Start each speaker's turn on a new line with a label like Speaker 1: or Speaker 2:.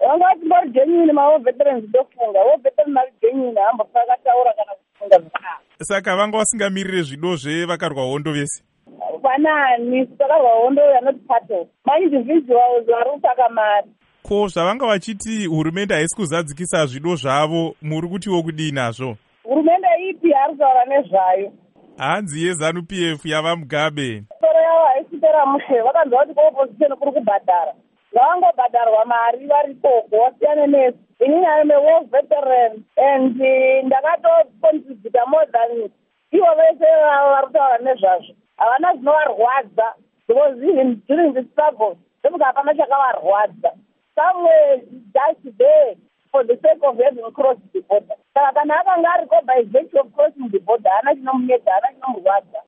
Speaker 1: vanga vatimbori genuine mavo-veterans ndofunga vo-veteran vari genuine hambofa vakataura kana kufunga zvakanaka.
Speaker 2: Saka vanga vasingamirire zvido zvevakarwa hondo vese?
Speaker 1: Vanani vakarwa hondo vanoti pato maindividuals vari kutsvaka mari.
Speaker 2: Ko zvavanga vachiti hurumende haisi kuzadzikisa zvido zvavo, muri kutiwo kudii nazvo?
Speaker 1: Hurumende ipi ari kutaura nezvayo?
Speaker 2: Hanzi yeZANU-PF yava Mugabe.
Speaker 1: Soro yavo haisi kupera mushe, vakanzwa kuti kuopposition kuri kubhadhara. Ngavangobhadharwa mari varikoko wasiyane nesu. Inini I'm a war veteran and ndakatokontributa more than ivo vese vari kutaura nezvazvo. Havana zvinovarwadza because even during the struggle ndokuti hapana chakavarwadza. Somewhere just there for the sake of having crossed the border. Saka kana akanga ariko by virtue of crossing the border hana chinomunetsa, hana chinomurwadza.